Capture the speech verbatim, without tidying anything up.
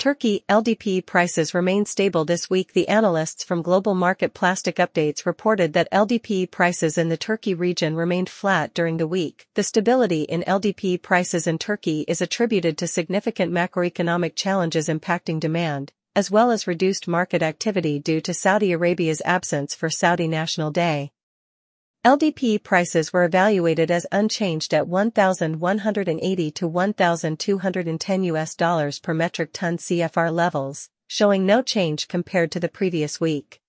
Turkey L D P prices remain stable this week. The analysts from Global Market Plastic Updates reported that L D P prices in the Turkey region remained flat during the week. The stability in L D P prices in Turkey is attributed to significant macroeconomic challenges impacting demand, as well as reduced market activity due to Saudi Arabia's absence for Saudi National Day. L D P prices were evaluated as unchanged at one thousand one hundred eighty to one thousand two hundred ten U S dollars per metric ton C F R levels, showing no change compared to the previous week.